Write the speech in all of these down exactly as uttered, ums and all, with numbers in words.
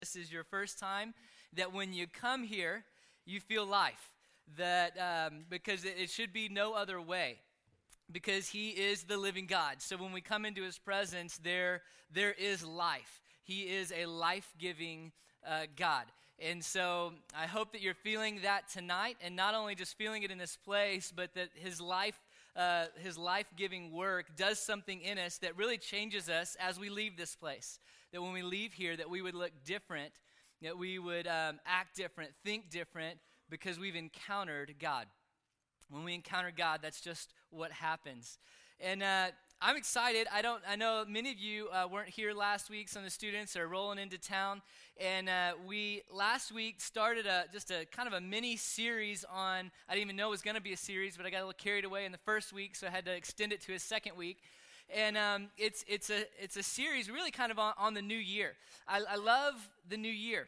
this is your first time, that when you come here, you feel life. That um, because it, it should be no other way. Because he is the living God. So when we come into his presence, there, there is life. He is a life-giving uh, God. And so I hope that you're feeling that tonight, and not only just feeling it in this place, but that his life, uh, his life-giving work does something in us that really changes us as we leave this place. That when we leave here, that we would look different, that we would um, act different, think different, because we've encountered God. When we encounter God, that's just what happens. And uh, I'm excited. I don't. I know many of you uh, weren't here last week. Some of the students are rolling into town, and uh, we last week started a just a kind of a mini series on. I didn't even know it was going to be a series, but I got a little carried away in the first week, so I had to extend it to a second week. And um, it's it's a it's a series really kind of on, on the new year. I, I love the new year,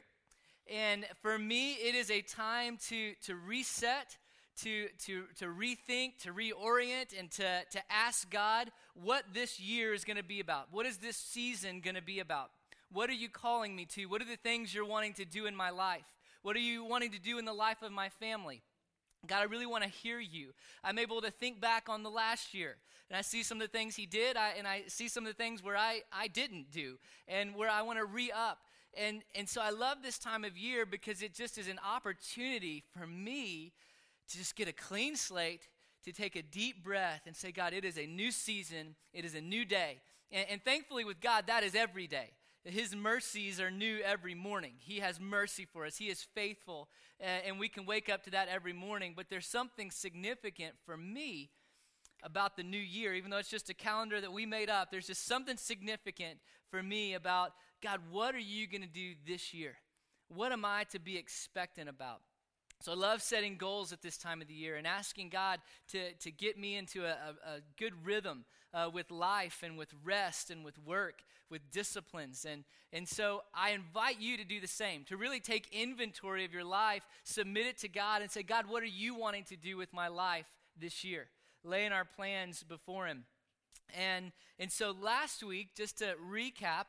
and for me, it is a time to to reset. To, to to rethink, to reorient, and to, to ask God what this year is going to be about. What is this season going to be about? What are you calling me to? What are the things you're wanting to do in my life? What are you wanting to do in the life of my family? God, I really want to hear you. I'm able to think back on the last year, and I see some of the things he did, I, and I see some of the things where I, I didn't do, and where I want to re-up. And, and so I love this time of year because it just is an opportunity for me to just get a clean slate, to take a deep breath and say, God, it is a new season, it is a new day. And, and thankfully with God, that is every day. His mercies are new every morning. He has mercy for us. He is faithful, uh, and we can wake up to that every morning. But there's something significant for me about the new year, even though it's just a calendar that we made up. There's just something significant for me about, God, what are you going to do this year? What am I to be expectant about? So I love setting goals at this time of the year and asking God to, to get me into a, a, a good rhythm uh, with life and with rest and with work, with disciplines. And, and so I invite you to do the same, to really take inventory of your life, submit it to God, and say, God, what are you wanting to do with my life this year? Laying our plans before him. And, and so last week, just to recap,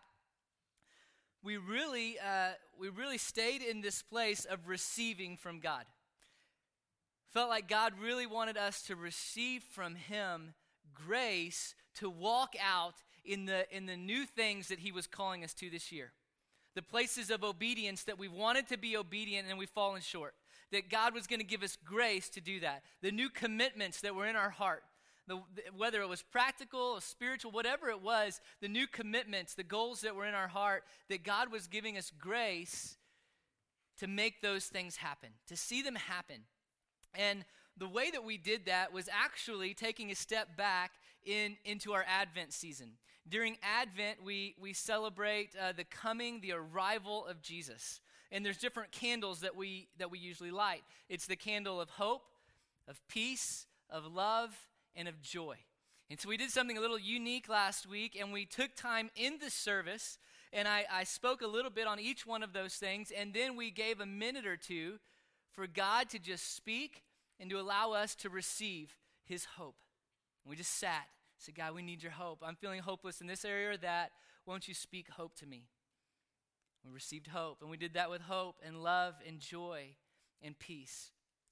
we really uh, we really stayed in this place of receiving from God. Felt like God really wanted us to receive from him grace to walk out in the in the new things that he was calling us to this year. The places of obedience that we wanted to be obedient and we've fallen short. That God was going to give us grace to do that. The new commitments that were in our heart. The, whether it was practical or spiritual, whatever it was, the new commitments, the goals that were in our heart, that God was giving us grace to make those things happen, to see them happen. And the way that we did that was actually taking a step back in into our Advent season. During Advent, we, we celebrate uh, the coming, the arrival of Jesus. And there's different candles that we that we usually light. It's the candle of hope, of peace, of love, and of joy. And so we did something a little unique last week, and we took time in the service, and I, I spoke a little bit on each one of those things, and then we gave a minute or two for God to just speak and to allow us to receive his hope. And we just sat, said, God, we need your hope. I'm feeling hopeless in this area or that. Won't you speak hope to me? We received hope, and we did that with hope and love and joy and peace.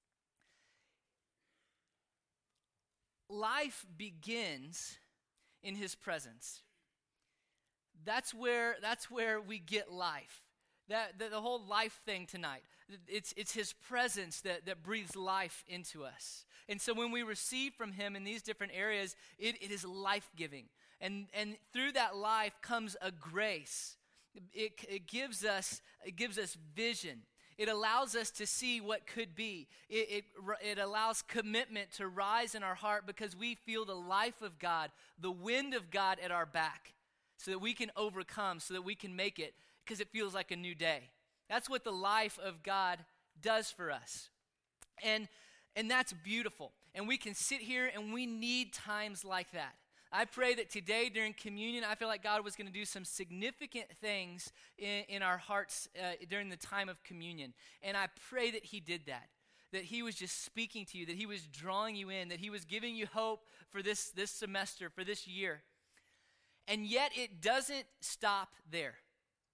Life begins in his presence. That's where that's where we get life. That the, the whole life thing tonight. It's it's his presence that, that breathes life into us. And so when we receive from him in these different areas, it, it is life-giving. And and through that life comes a grace. It, it gives us it gives us vision. It allows us to see what could be. It, it, it allows commitment to rise in our heart because we feel the life of God, the wind of God at our back, so that we can overcome, so that we can make it, because it feels like a new day. That's what the life of God does for us. And, and that's beautiful. And we can sit here and we need times like that. I pray that today during communion, I feel like God was going to do some significant things in, in our hearts uh, during the time of communion. And I pray that he did that, that he was just speaking to you, that he was drawing you in, that he was giving you hope for this, this semester, for this year. And yet it doesn't stop there.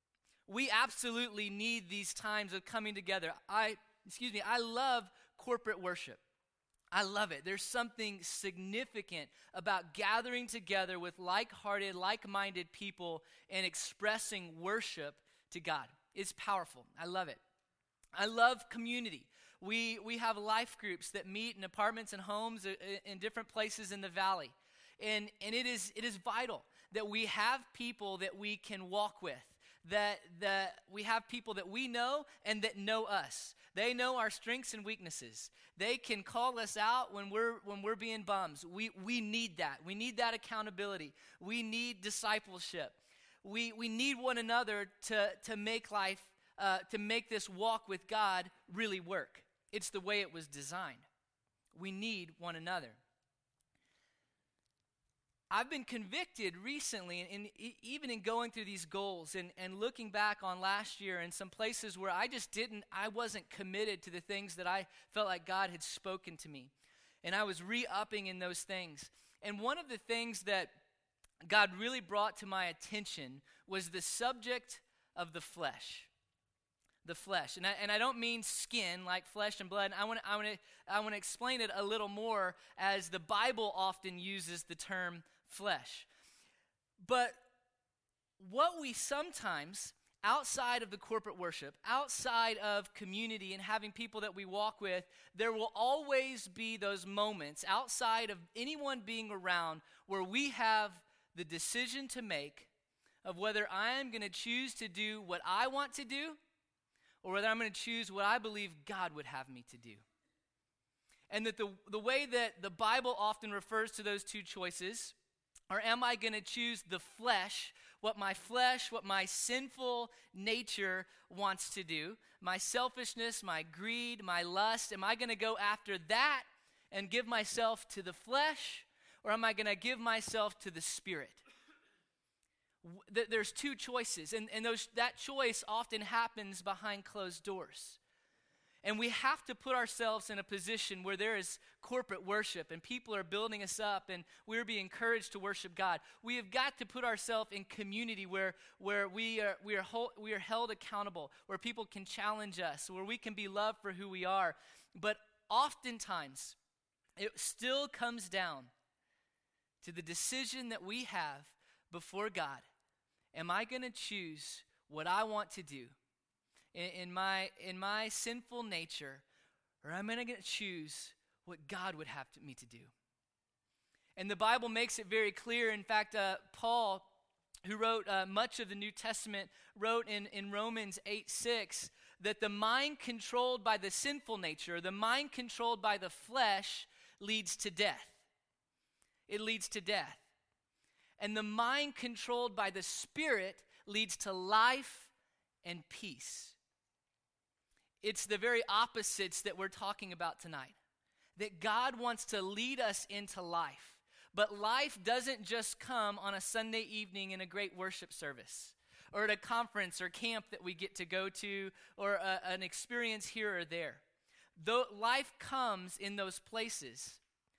We absolutely need these times of coming together. I, excuse me, I love corporate worship. I love it. There's something significant about gathering together with like-hearted, like-minded people and expressing worship to God. It's powerful. I love it. I love community. We we have life groups that meet in apartments and homes in different places in the valley. And and it is it is vital that we have people that we can walk with, that that we have people that we know and that know us. They know our strengths and weaknesses. They can call us out when we're when we're being bums. We we need that. We need that accountability. We need discipleship. We we need one another to to make life uh, to make this walk with God really work. It's the way it was designed. We need one another. I've been convicted recently, and even in going through these goals and, and looking back on last year and some places where I just didn't, I wasn't committed to the things that I felt like God had spoken to me. And I was re-upping in those things. And one of the things that God really brought to my attention was the subject of the flesh. The flesh, and I, and I don't mean skin like flesh and blood. I want I want to I want to explain it a little more, as the Bible often uses the term flesh. But what we sometimes, outside of the corporate worship, outside of community and having people that we walk with, there will always be those moments outside of anyone being around where we have the decision to make of whether I am going to choose to do what I want to do, or whether I'm going to choose what I believe God would have me to do. And that the, the way that the Bible often refers to those two choices are, am I going to choose the flesh, what my flesh, what my sinful nature wants to do, my selfishness, my greed, my lust, am I going to go after that and give myself to the flesh, or am I going to give myself to the Spirit? There's two choices, and, and those, that choice often happens behind closed doors. And we have to put ourselves in a position where there is corporate worship and people are building us up and we're being encouraged to worship God. We have got to put ourselves in community where, where we are, we, are hold, we are held accountable, where people can challenge us, where we can be loved for who we are. But oftentimes, it still comes down to the decision that we have before God. Am I going to choose what I want to do in, in my in my sinful nature, or am I going to choose what God would have to, me to do? And the Bible makes it very clear. In fact, uh, Paul, who wrote uh, much of the New Testament, wrote in, in Romans eight six that the mind controlled by the sinful nature, the mind controlled by the flesh, leads to death. It leads to death. And the mind controlled by the Spirit leads to life and peace. It's the very opposites that we're talking about tonight. That God wants to lead us into life. But life doesn't just come on a Sunday evening in a great worship service, or at a conference or camp that we get to go to, or a, an experience here or there. Though life comes in those places,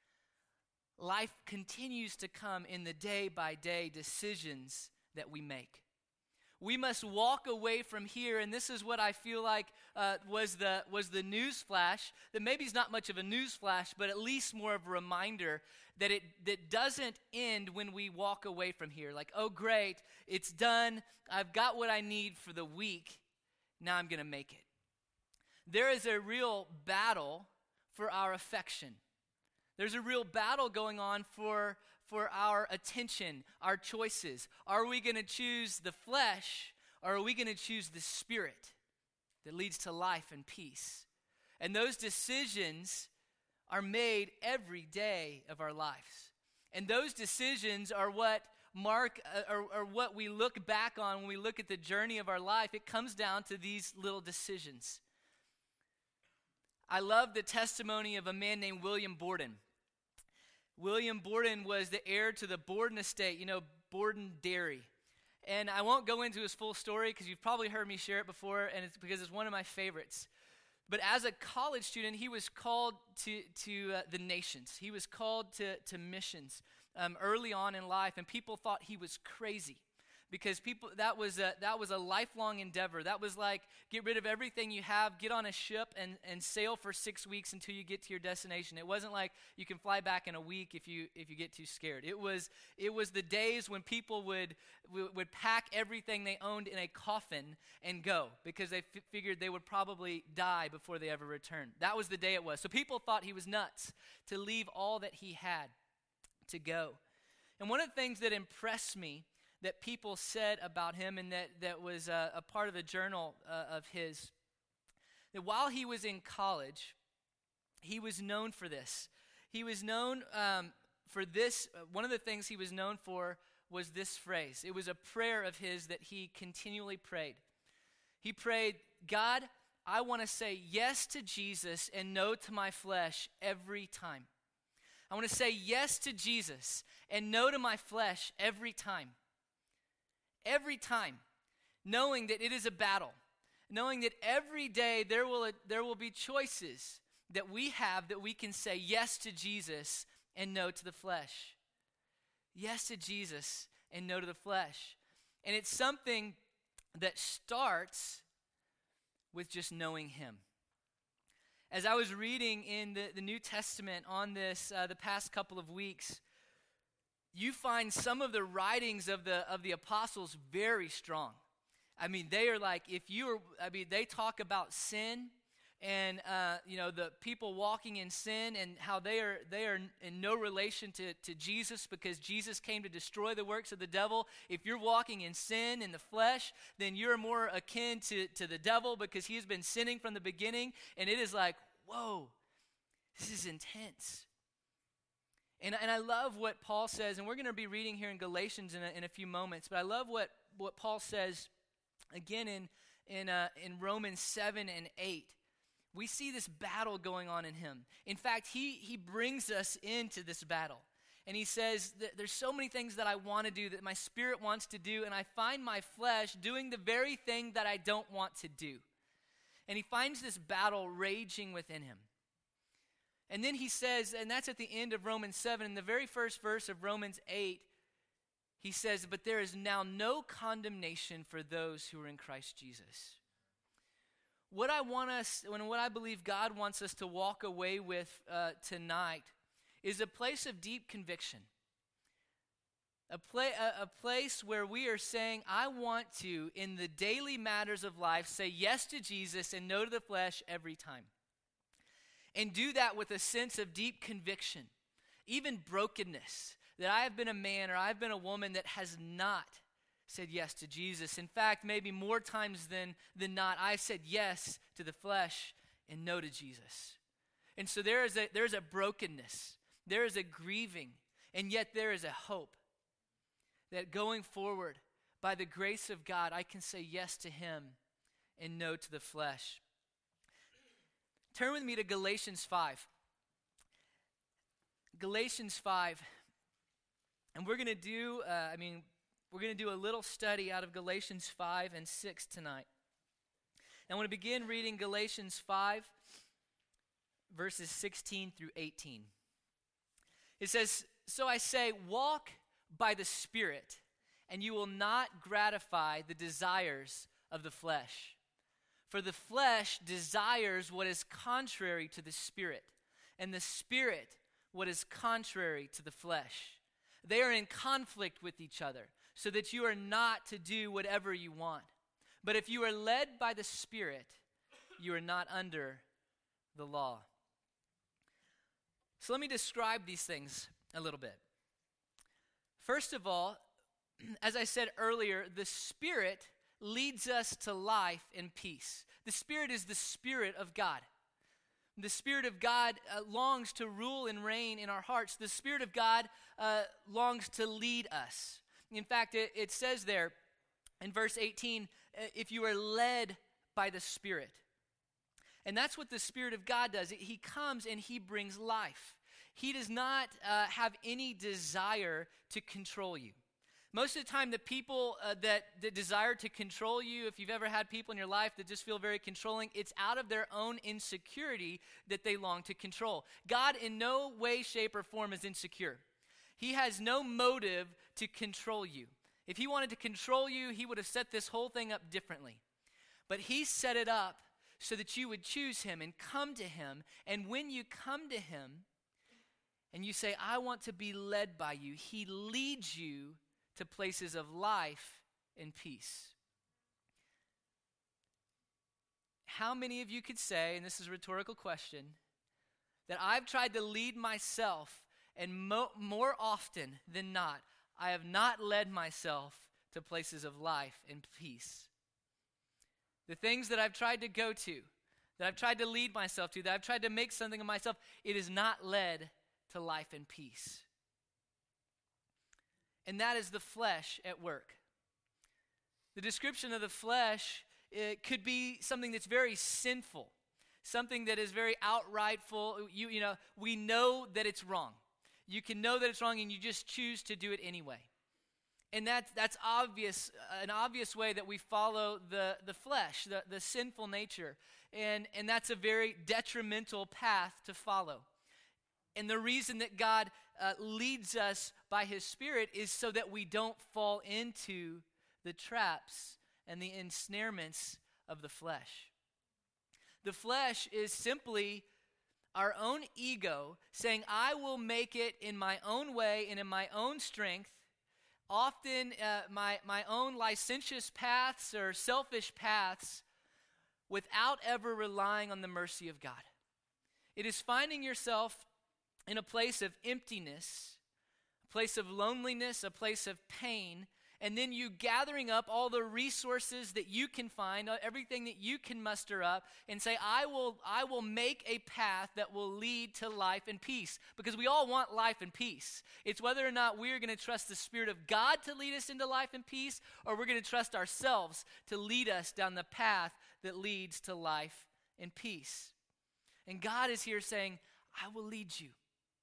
life continues to come in the day-by-day decisions that we make. We must walk away from here, and this is what I feel like uh, was the was the news flash, that maybe it's not much of a news flash, but at least more of a reminder that it that doesn't end when we walk away from here. Like, oh great, it's done, I've got what I need for the week, now I'm going to make it. There is a real battle for our affection. There's a real battle going on for, for our attention, our choices. Are we going to choose the flesh, or are we going to choose the Spirit that leads to life and peace? And those decisions are made every day of our lives. And those decisions are what mark, uh, or, or what we look back on when we look at the journey of our life. It comes down to these little decisions. I love the testimony of a man named William Borden. William Borden was the heir to the Borden estate, you know, Borden Dairy. And I won't go into his full story because you've probably heard me share it before, and it's because it's one of my favorites. But as a college student, he was called to, to uh, the nations. He was called to, to missions um, early on in life, and people thought he was crazy because people that was a that was a lifelong endeavor. That was like, get rid of everything you have, get on a ship and, and sail for six weeks until you get to your destination. It wasn't like you can fly back in a week if you if you get too scared. It was it was the days when people would would pack everything they owned in a coffin and go, because they f- figured they would probably die before they ever returned. That was the day it was. So people thought he was nuts to leave all that he had to go. And one of the things that impressed me that people said about him, and that, that was a, a part of a journal uh, of his, that while he was in college, he was known for this. He was known um, for this. Uh, one of the things he was known for was this phrase. It was a prayer of his that he continually prayed. He prayed, God, I want to say yes to Jesus and no to my flesh every time. I want to say yes to Jesus and no to my flesh every time. Every time, knowing that it is a battle, knowing that every day there will there will be choices that we have that we can say yes to Jesus and no to the flesh. Yes to Jesus and no to the flesh. And it's something that starts with just knowing him. As I was reading in the, the New Testament on this uh, the past couple of weeks, you find some of the writings of the of the apostles very strong. I mean, they are like, if you are, I mean, they talk about sin and, uh, you know, the people walking in sin and how they are they are in no relation to, to Jesus, because Jesus came to destroy the works of the devil. If you're walking in sin in the flesh, then you're more akin to, to the devil, because he has been sinning from the beginning. And it is like, whoa, this is intense. And, and I love what Paul says, and we're going to be reading here in Galatians in a, in a few moments, but I love what, what Paul says again in, in, uh, in Romans seven and eight. We see this battle going on in him. In fact, he, he brings us into this battle. And he says, that there's so many things that I want to do, that my spirit wants to do, and I find my flesh doing the very thing that I don't want to do. And he finds this battle raging within him. And then he says, and that's at the end of Romans seven, in the very first verse of Romans eight, he says, but there is now no condemnation for those who are in Christ Jesus. What I want us, and what I believe God wants us to walk away with uh, tonight is a place of deep conviction. A, pla- a, a place where we are saying, I want to, in the daily matters of life, say yes to Jesus and no to the flesh every time. And do that with a sense of deep conviction, even brokenness, that I have been a man or I've been a woman that has not said yes to Jesus. In fact, maybe more times than, than not, I've said yes to the flesh and no to Jesus. And so there is a, there is a brokenness, there is a grieving, and yet there is a hope that going forward, by the grace of God, I can say yes to him and no to the flesh. Turn with me to Galatians five. Galatians five. And we're going to do, uh, I mean, we're going to do a little study out of Galatians five and six tonight. And I want to begin reading Galatians five, verses sixteen through eighteen. It says, so I say, walk by the Spirit, and you will not gratify the desires of the flesh. For the flesh desires what is contrary to the Spirit, and the Spirit what is contrary to the flesh. They are in conflict with each other, so that you are not to do whatever you want. But if you are led by the Spirit, you are not under the law. So let me describe these things a little bit. First of all, as I said earlier, the Spirit leads us to life and peace. The Spirit is the Spirit of God. The Spirit of God uh, longs to rule and reign in our hearts. The Spirit of God uh, longs to lead us. In fact, it, it says there in verse eighteen, uh, if you are led by the Spirit. And that's what the Spirit of God does. He comes and he brings life. He does not uh, have any desire to control you. Most of the time, the people uh, that, that desire to control you, if you've ever had people in your life that just feel very controlling, it's out of their own insecurity that they long to control. God in no way, shape, or form is insecure. He has no motive to control you. If he wanted to control you, he would have set this whole thing up differently. But he set it up so that you would choose him and come to him. And when you come to him and you say, I want to be led by you, he leads you to places of life and peace. How many of you could say, and this is a rhetorical question, that I've tried to lead myself, and mo- more often than not, I have not led myself to places of life and peace? The things that I've tried to go to, that I've tried to lead myself to, that I've tried to make something of myself, it has not led to life and peace. And that is the flesh at work. The description of the flesh, it could be something that's very sinful, something that is very outrightful. You, you know, we know that it's wrong. You can know that it's wrong and you just choose to do it anyway. And that's, that's obvious, an obvious way that we follow the, the flesh, the, the sinful nature. And, and that's a very detrimental path to follow. And the reason that God uh, leads us by his Spirit is so that we don't fall into the traps and the ensnarements of the flesh. The flesh is simply our own ego saying, I will make it in my own way and in my own strength, often uh, my, my own licentious paths or selfish paths, without ever relying on the mercy of God. It is finding yourself in a place of emptiness, a place of loneliness, a place of pain, and then you gathering up all the resources that you can find, everything that you can muster up, and say, I will, I will make a path that will lead to life and peace. Because we all want life and peace. It's whether or not we're going to trust the Spirit of God to lead us into life and peace, or we're going to trust ourselves to lead us down the path that leads to life and peace. And God is here saying, I will lead you.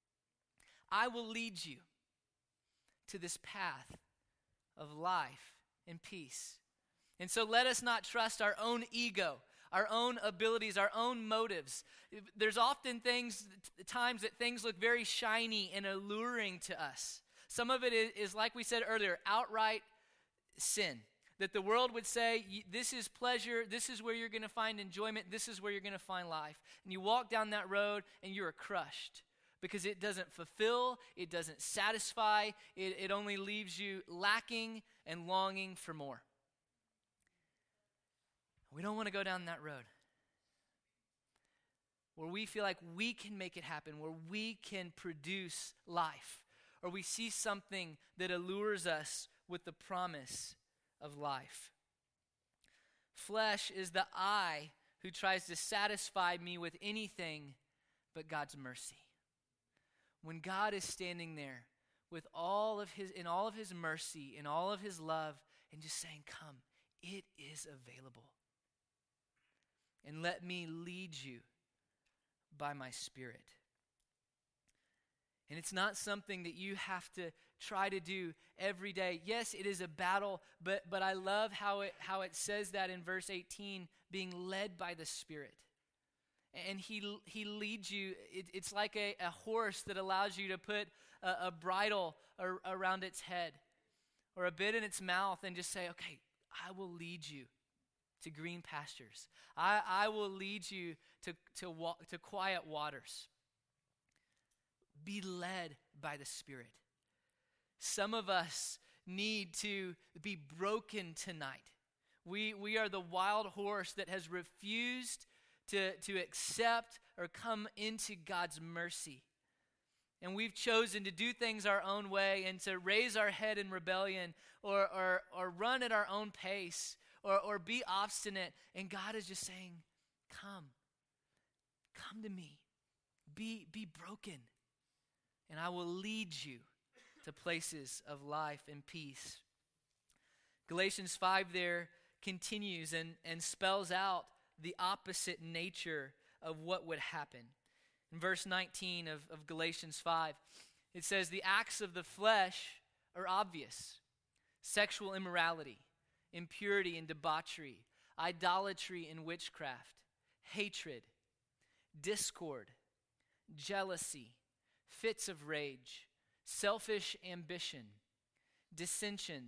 I will lead you to this path of life and peace. And so let us not trust our own ego, our own abilities, our own motives. There's often things, times that things look very shiny and alluring to us. Some of it is, is like we said earlier, outright sin. That the world would say, this is pleasure, this is where you're going to find enjoyment, this is where you're going to find life. And you walk down that road and you are crushed. Because it doesn't fulfill, it doesn't satisfy, it, it only leaves you lacking and longing for more. We don't want to go down that road. Where we feel like we can make it happen, where we can produce life, or we see something that allures us with the promise of life. Flesh is the I who tries to satisfy me with anything but God's mercy. When God is standing there with all of his, in all of his mercy, in all of his love, and just saying, come, it is available. And let me lead you by my Spirit. And it's not something that you have to try to do every day. Yes, it is a battle, but, but I love how it, how it says that in verse eighteen, being led by the Spirit. And he he leads you. It, it's like a, a horse that allows you to put a, a bridle ar, around its head or a bit in its mouth and just say, okay, I will lead you to green pastures. I, I will lead you to, to, walk, to quiet waters. Be led by the Spirit. Some of us need to be broken tonight. We, we are the wild horse that has refused To, to accept or come into God's mercy. And we've chosen to do things our own way and to raise our head in rebellion or, or, or run at our own pace or, or be obstinate. And God is just saying, come, come to me. Be, be broken. And I will lead you to places of life and peace. Galatians five there continues and, and spells out the opposite nature of what would happen. In verse nineteen of, of Galatians five, it says, the acts of the flesh are obvious. Sexual immorality, impurity and debauchery, idolatry and witchcraft, hatred, discord, jealousy, fits of rage, selfish ambition, dissensions,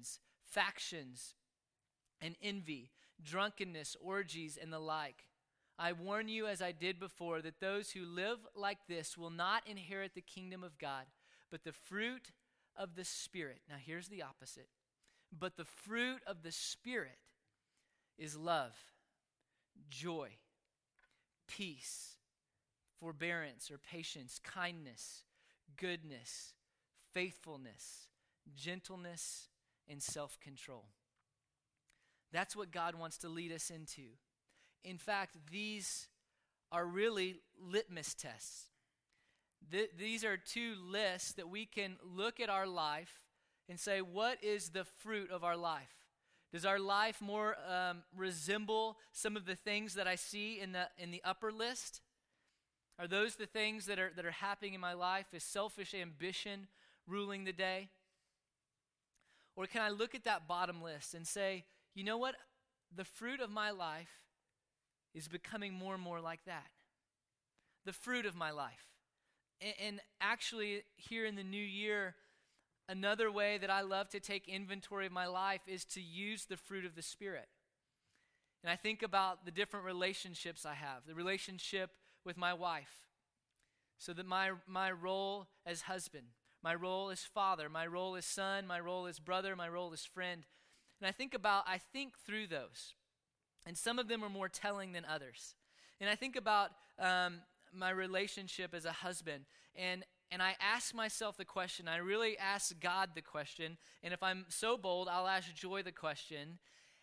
factions, and envy, drunkenness, orgies, and the like. I warn you, as I did before, that those who live like this will not inherit the kingdom of God. But the fruit of the Spirit, now here's the opposite, but the fruit of the Spirit is love, joy, peace, forbearance or patience, kindness, goodness, faithfulness, gentleness, and self-control. That's what God wants to lead us into. In fact, these are really litmus tests. Th- these are two lists that we can look at our life and say, what is the fruit of our life? Does our life more um, resemble some of the things that I see in the in the upper list? Are those the things that are that are happening in my life? Is selfish ambition ruling the day? Or can I look at that bottom list and say, you know what? The fruit of my life is becoming more and more like that. The fruit of my life. And, and actually, here in the new year, another way that I love to take inventory of my life is to use the fruit of the Spirit. And I think about the different relationships I have, the relationship with my wife, so that my, my role as husband, my role as father, my role as son, my role as brother, my role as friend. And I think about, I think through those. And some of them are more telling than others. And I think about um, my relationship as a husband, and And I ask myself the question, I really ask God the question, and if I'm so bold, I'll ask Joy the question.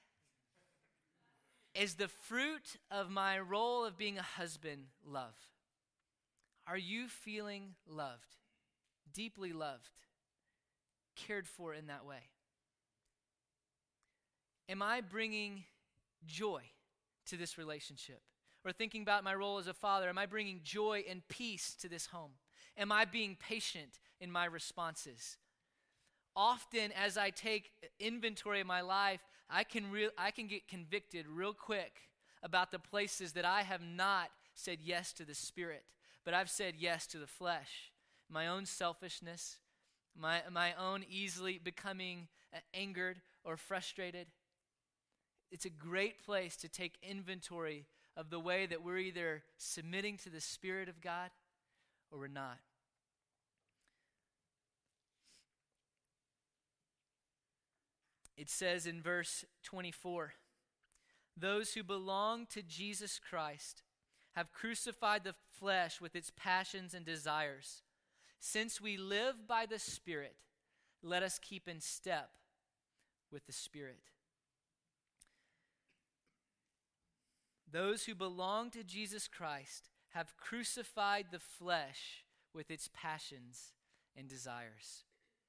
Is the fruit of my role of being a husband love? Are you feeling loved, deeply loved, cared for in that way? Am I bringing joy to this relationship? Or thinking about my role as a father, am I bringing joy and peace to this home? Am I being patient in my responses? Often, as I take inventory of my life, I can re- I can get convicted real quick about the places that I have not said yes to the Spirit, but I've said yes to the flesh, my own selfishness, my my own easily becoming uh, angered or frustrated. It's a great place to take inventory of the way that we're either submitting to the Spirit of God or we're not. It says in verse twenty-four, those who belong to Jesus Christ have crucified the flesh with its passions and desires. Since we live by the Spirit, let us keep in step with the Spirit. Those who belong to Jesus Christ have crucified the flesh with its passions and desires.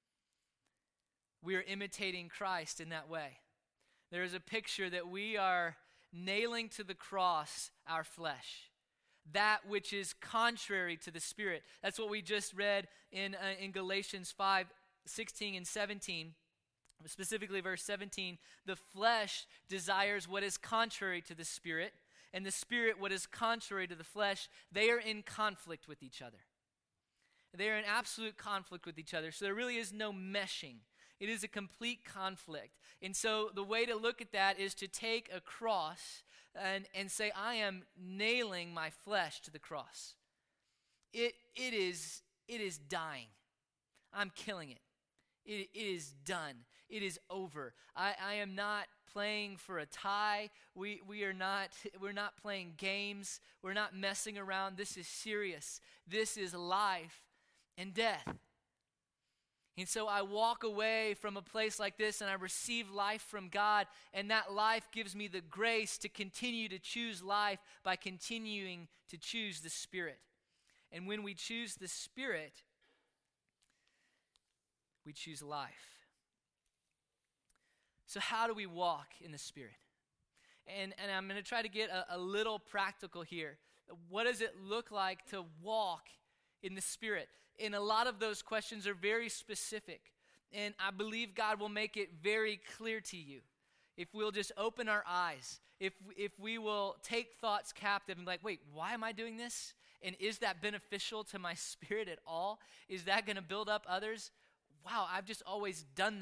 We are imitating Christ in that way. There is a picture that we are nailing to the cross our flesh, that which is contrary to the Spirit. That's what we just read in, uh, in Galatians five, sixteen and seventeen. Specifically verse seventeen, the flesh desires what is contrary to the Spirit, and the Spirit what is contrary to the flesh. They are in conflict with each other. They are in absolute conflict with each other. So there really is no meshing. It is a complete conflict. And so the way to look at that is to take a cross and, and say, I am nailing my flesh to the cross. It, it, is, it is dying. I'm killing it. It, it is done. It is over. I, I am not playing for a tie. We, we are not, we're not playing games. We're not messing around. This is serious. This is life and death. And so I walk away from a place like this and I receive life from God, and that life gives me the grace to continue to choose life by continuing to choose the Spirit. And when we choose the Spirit, we choose life. So how do we walk in the Spirit? And, and I'm going to try to get a, a little practical here. What does it look like to walk in the Spirit? And a lot of those questions are very specific. And I believe God will make it very clear to you. If we'll just open our eyes, if, if we will take thoughts captive and be like, wait, why am I doing this? And is that beneficial to my spirit at all? Is that going to build up others? Wow, I've just always done that.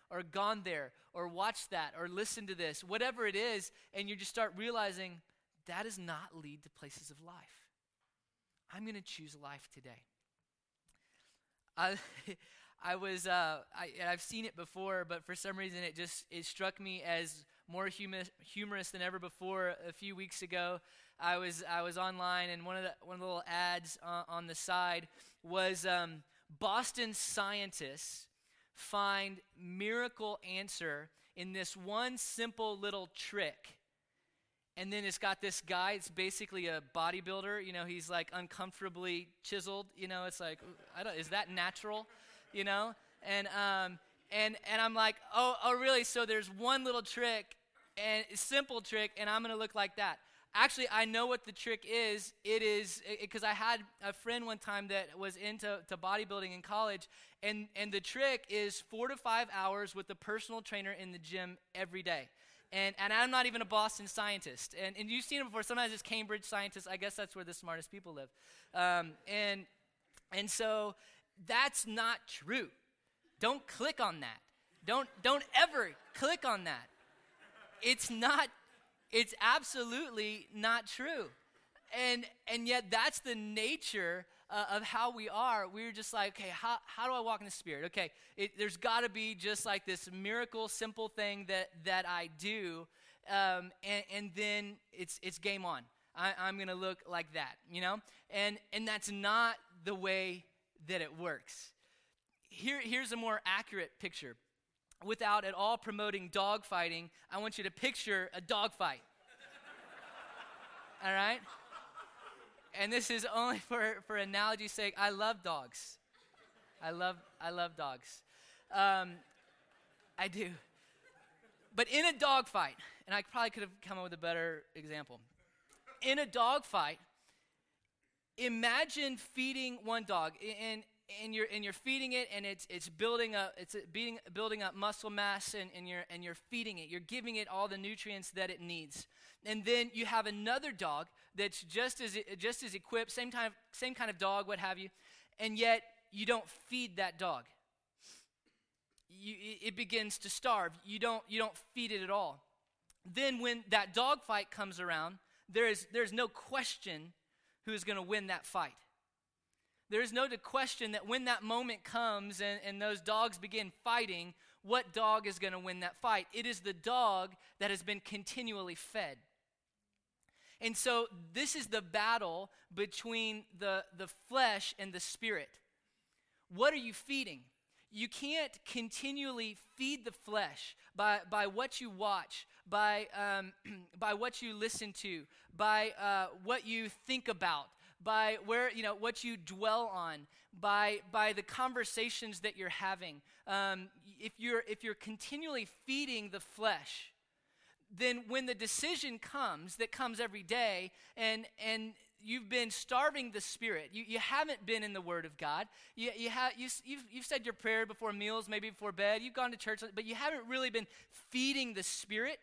or gone there or watched that or listened to this, whatever it is, and you just start realizing that does not lead to places of life. I'm going to choose life today. I, I was, uh, I, and I've seen it before, but for some reason it just, it struck me as more humorous, humorous than ever before. A few weeks ago, I was, I was online, and one of the, one of the little ads uh, on the side was um, Boston scientists find miracle answer in this one simple little trick. And then it's got this guy, it's basically a bodybuilder, you know, he's like uncomfortably chiseled, you know, it's like, I don't, is that natural, you know? And um, and and I'm like, oh, oh, really? So there's one little trick, and a simple trick, and I'm going to look like that. Actually, I know what the trick is. It is, because I had a friend one time that was into to bodybuilding in college, and, and the trick is four to five hours with a personal trainer in the gym every day. And and I'm not even a Boston scientist. And and you've seen it before. Sometimes it's Cambridge scientists. I guess that's where the smartest people live. Um, and and so that's not true. Don't click on that. Don't don't ever click on that. It's not. It's absolutely not true. And and yet that's the nature uh, of how we are. We're just like, okay, how how do I walk in the Spirit? Okay, it, there's got to be just like this miracle, simple thing that that I do, um, and and then it's it's game on. I, I'm gonna look like that, you know. And and that's not the way that it works. Here here's a more accurate picture. Without at all promoting dog fighting, I want you to picture a dog fight. All right? And this is only for, for analogy's sake. I love dogs. I love I love dogs. Um, I do. But in a dog fight, and I probably could have come up with a better example. In a dog fight, imagine feeding one dog, and and you're and you're feeding it, and it's it's building up it's beating, building up muscle mass, and, and you're and you're feeding it. You're giving it all the nutrients that it needs. And then you have another dog that's just as just as equipped, same kind of same kind of dog, what have you, and yet you don't feed that dog. You, it begins to starve. You don't you don't feed it at all. Then when that dog fight comes around, there is there's no question who is going to win that fight. There is no question that when that moment comes and, and those dogs begin fighting, what dog is going to win that fight? It is the dog that has been continually fed. And so this is the battle between the, the flesh and the spirit. What are you feeding? You can't continually feed the flesh by, by what you watch, by, um, by what you listen to, by uh, what you think about, by where, you know, what you dwell on, by by the conversations that you're having. Um, if you're if you're continually feeding the flesh, then when the decision comes, that comes every day, and and you've been starving the spirit, you, you haven't been in the Word of God, you you have you you've, you've said your prayer before meals, maybe before bed, you've gone to church, but you haven't really been feeding the spirit.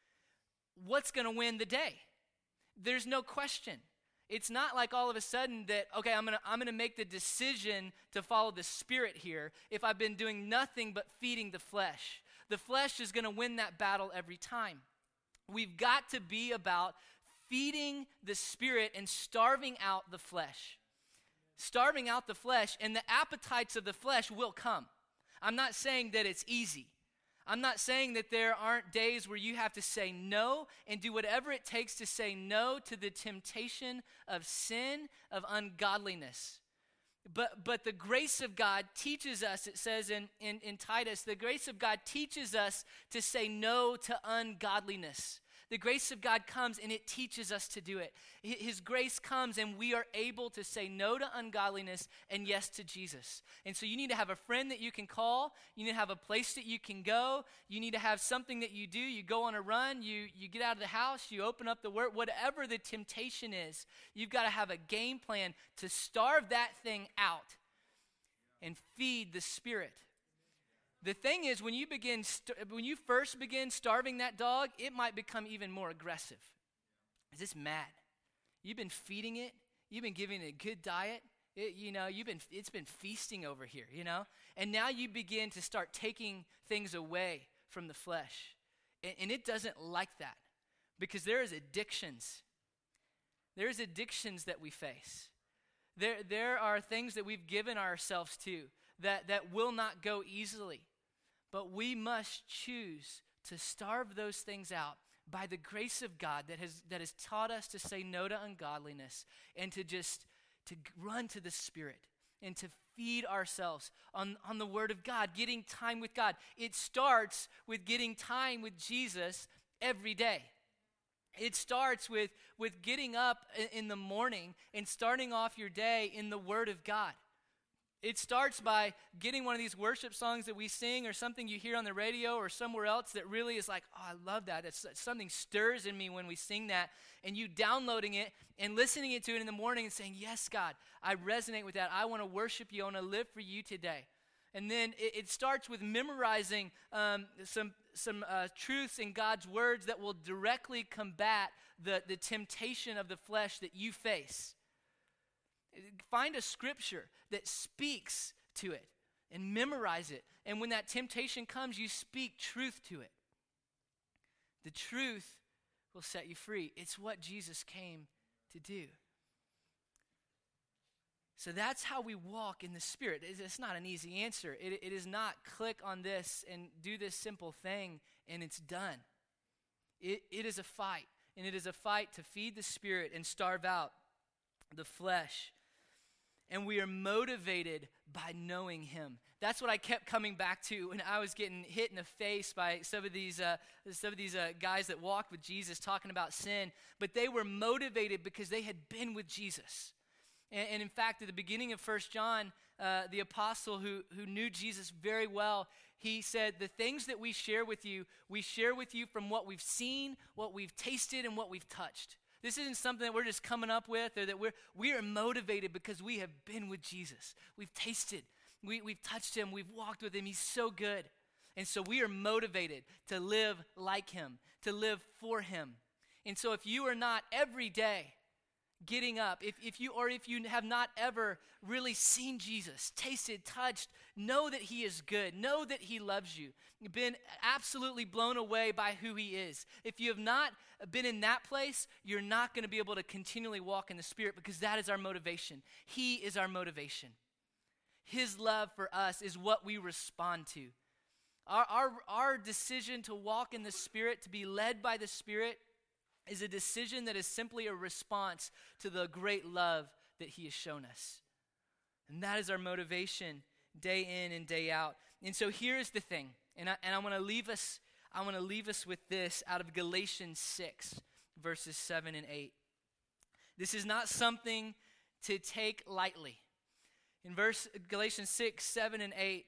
What's going to win the day? There's no question. It's not like all of a sudden that, okay, I'm gonna I'm gonna make the decision to follow the Spirit here if I've been doing nothing but feeding the flesh. The flesh is gonna win that battle every time. We've got to be about feeding the Spirit and starving out the flesh. Starving out the flesh, and the appetites of the flesh will come. I'm not saying that it's easy. I'm not saying that there aren't days where you have to say no and do whatever it takes to say no to the temptation of sin, of ungodliness. But but the grace of God teaches us, it says in, in, in Titus, the grace of God teaches us to say no to ungodliness. The grace of God comes and it teaches us to do it. His grace comes and we are able to say no to ungodliness and yes to Jesus. And so you need to have a friend that you can call. You need to have a place that you can go. You need to have something that you do. You go on a run. You, you get out of the house. You open up the Word. Whatever the temptation is, you've got to have a game plan to starve that thing out and feed the Spirit. The thing is, when you begin, st- when you first begin starving that dog, it might become even more aggressive. It's just mad. You've been feeding it. You've been giving it a good diet. It, you know, you've been, it's been feasting over here, you know? And now you begin to start taking things away from the flesh. And, and it doesn't like that because there is addictions. There's addictions that we face. There, there are things that we've given ourselves to that, that will not go easily. But we must choose to starve those things out by the grace of God that has, that has taught us to say no to ungodliness and to just to run to the Spirit and to feed ourselves on, on the Word of God, getting time with God. It starts with getting time with Jesus every day. It starts with, with getting up in the morning and starting off your day in the Word of God. It starts by getting one of these worship songs that we sing or something you hear on the radio or somewhere else that really is like, oh, I love that. It's, something stirs in me when we sing that. And you downloading it and listening it to it in the morning and saying, yes, God, I resonate with that. I want to worship you. I want to live for you today. And then it, it starts with memorizing um, some some uh, truths in God's words that will directly combat the, the temptation of the flesh that you face. Find a scripture that speaks to it and memorize it. And when that temptation comes, you speak truth to it. The truth will set you free. It's what Jesus came to do. So that's how we walk in the Spirit. It's not an easy answer. It, it is not click on this and do this simple thing and it's done. It, it is a fight, and it is a fight to feed the Spirit and starve out the flesh. And we are motivated by knowing Him. That's what I kept coming back to when I was getting hit in the face by some of these uh, some of these uh, guys that walked with Jesus talking about sin. But they were motivated because they had been with Jesus. And, and in fact, at the beginning of First John, uh, the apostle who, who knew Jesus very well, he said, the things that we share with you, we share with you from what we've seen, what we've tasted, and what we've touched. This isn't something that we're just coming up with or that we're we are motivated because we have been with Jesus. We've tasted, we, we've touched Him, we've walked with Him. He's so good. And so we are motivated to live like Him, to live for Him. And so if you are not every day getting up, if, if you or if you have not ever really seen Jesus, tasted, touched, know that He is good, know that He loves you, been absolutely blown away by who He is. If you have not been in that place, you're not going to be able to continually walk in the Spirit because that is our motivation. He is our motivation. His love for us is what we respond to. Our, our, our decision to walk in the Spirit, to be led by the Spirit, is a decision that is simply a response to the great love that He has shown us. And that is our motivation day in and day out. And so here's the thing, and I, and I want to leave us I want to leave us with this out of Galatians six, verses seven and eight. This is not something to take lightly. In verse Galatians six, seven, and eight,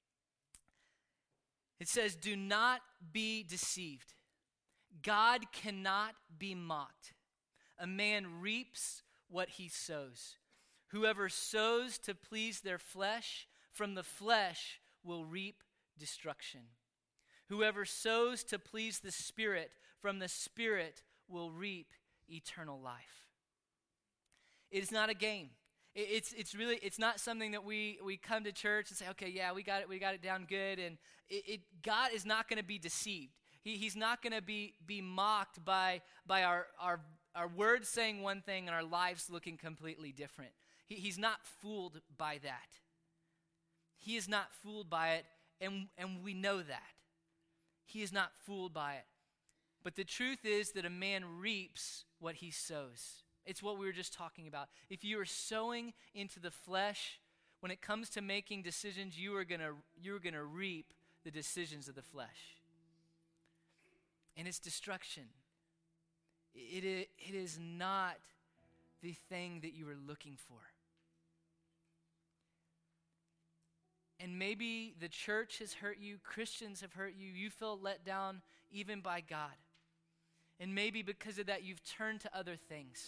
it says, do not be deceived. God cannot be mocked. A man reaps what he sows. Whoever sows to please their flesh, from the flesh will reap destruction. Whoever sows to please the Spirit, from the Spirit will reap eternal life. It is not a game. It, it's it's really it's not something that we we come to church and say, okay, yeah, we got it, we got it down good, and it, it God is not going to be deceived. He, he's not going to be be mocked by by our our our words saying one thing and our lives looking completely different. He, he's not fooled by that. He is not fooled by it, and and we know that. He is not fooled by it. But the truth is that a man reaps what he sows. It's what we were just talking about. If you are sowing into the flesh, when it comes to making decisions, you are gonna you're gonna reap the decisions of the flesh. And it's destruction. It, it, it is not the thing that you are looking for. And maybe the church has hurt you, Christians have hurt you, you feel let down even by God. And maybe because of that, you've turned to other things.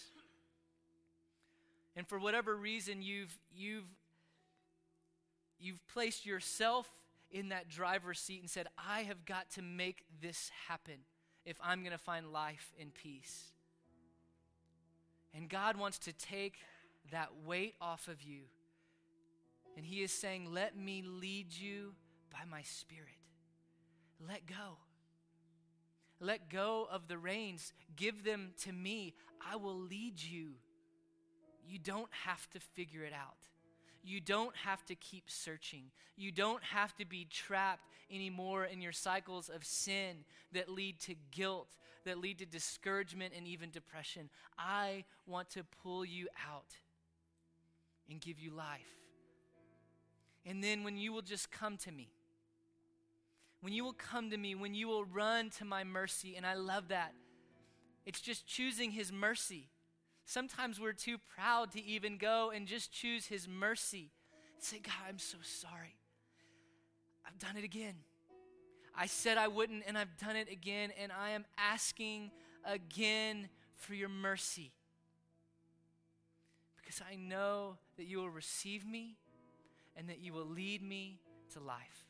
And for whatever reason, you've you've you've placed yourself in that driver's seat and said, I have got to make this happen if I'm going to find life and peace. And God wants to take that weight off of you. And he is saying, let me lead you by my Spirit. Let go. Let go of the reins. Give them to me. I will lead you. You don't have to figure it out. You don't have to keep searching. You don't have to be trapped anymore in your cycles of sin that lead to guilt, that lead to discouragement and even depression. I want to pull you out and give you life. And then when you will just come to me, when you will come to me, when you will run to my mercy, and I love that. It's just choosing his mercy. Sometimes we're too proud to even go and just choose his mercy. Say, God, I'm so sorry. I've done it again. I said I wouldn't, and I've done it again, and I am asking again for your mercy. Because I know that you will receive me and that you will lead me to life.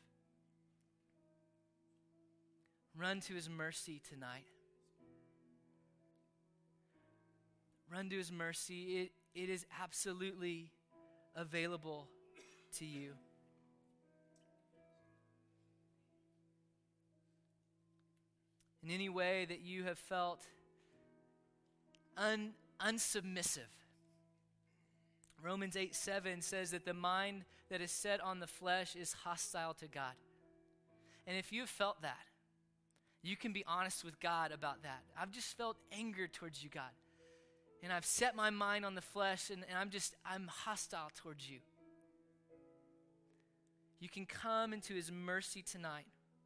Run to his mercy tonight. Run to his mercy. It, it is absolutely available to you. In any way that you have felt un, unsubmissive, Romans eight seven says that the mind that is set on the flesh is hostile to God. And if you've felt that, you can be honest with God about that. I've just felt anger towards you, God. And I've set my mind on the flesh, and, and I'm just, I'm hostile towards you. You can come into his mercy tonight.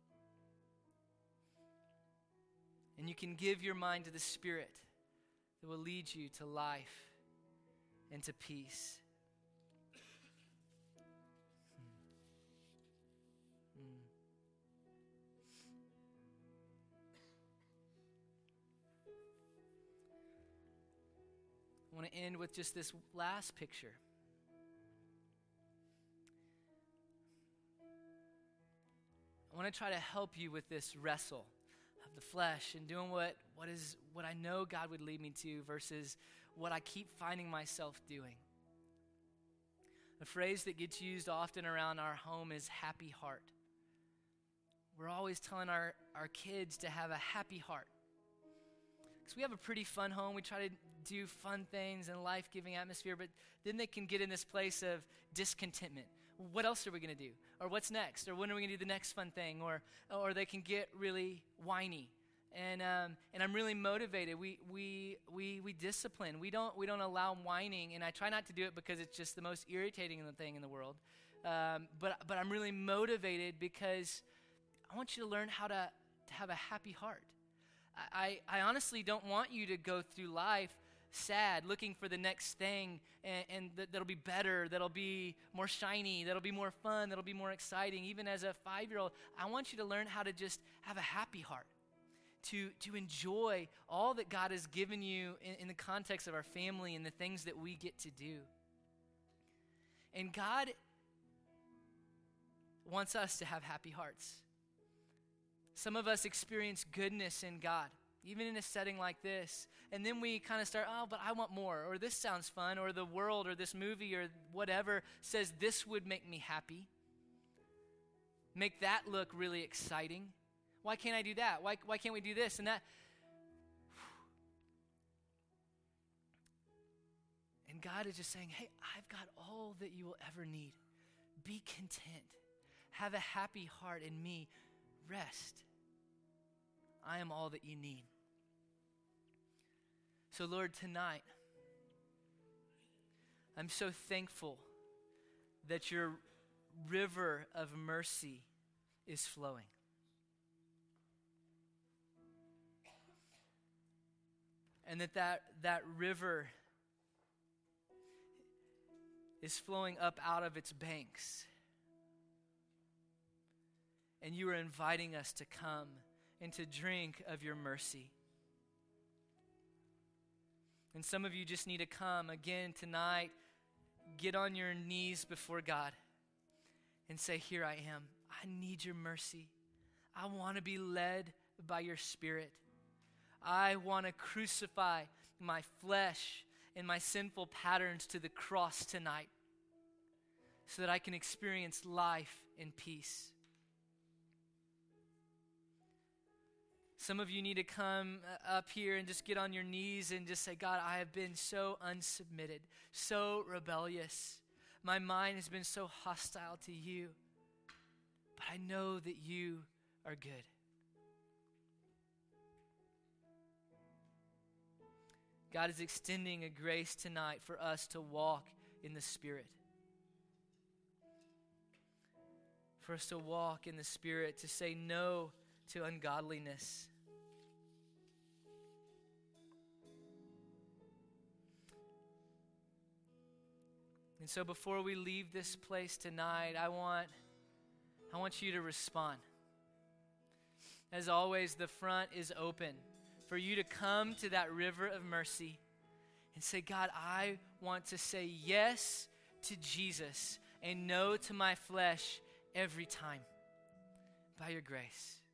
And you can give your mind to the Spirit that will lead you to life and to peace. I want to end with just this last picture. I want to try to help you with this wrestle of the flesh and doing what, what is what I know God would lead me to versus what I keep finding myself doing. A phrase that gets used often around our home is happy heart. We're always telling our, our kids to have a happy heart. Because we have a pretty fun home. We try to do fun things and life-giving atmosphere, but then they can get in this place of discontentment. What else are we going to do? Or what's next? Or when are we going to do the next fun thing? Or or they can get really whiny. And um, and I'm really motivated. We we we we discipline. We don't we don't allow whining, and I try not to do it because it's just the most irritating thing in the world. Um, but but I'm really motivated because I want you to learn how to, to have a happy heart. I, I honestly don't want you to go through life sad, looking for the next thing, and, and th- that'll be better, that'll be more shiny, that'll be more fun, that'll be more exciting. Even as a five-year-old, I want you to learn how to just have a happy heart, to, to enjoy all that God has given you in, in the context of our family and the things that we get to do. And God wants us to have happy hearts. Some of us experience goodness in God, even in a setting like this. And then we kind of start, oh, but I want more, or this sounds fun, or the world, or this movie, or whatever says this would make me happy. Make that look really exciting. Why can't I do that? Why, why can't we do this and that? And God is just saying, hey, I've got all that you will ever need. Be content. Have a happy heart in me. Rest. I am all that you need. So, Lord, tonight, I'm so thankful that your river of mercy is flowing. And that that, that river is flowing up out of its banks. And you are inviting us to come and to drink of your mercy. And some of you just need to come again tonight, get on your knees before God and say, here I am. I need your mercy. I want to be led by your Spirit. I want to crucify my flesh and my sinful patterns to the cross tonight so that I can experience life and peace. Some of you need to come up here and just get on your knees and just say, God, I have been so unsubmitted, so rebellious. My mind has been so hostile to you, but I know that you are good. God is extending a grace tonight for us to walk in the Spirit. For us to walk in the Spirit, to say no to ungodliness. And so before we leave this place tonight, I want, I want you to respond. As always, the front is open for you to come to that river of mercy and say, God, I want to say yes to Jesus and no to my flesh every time by your grace.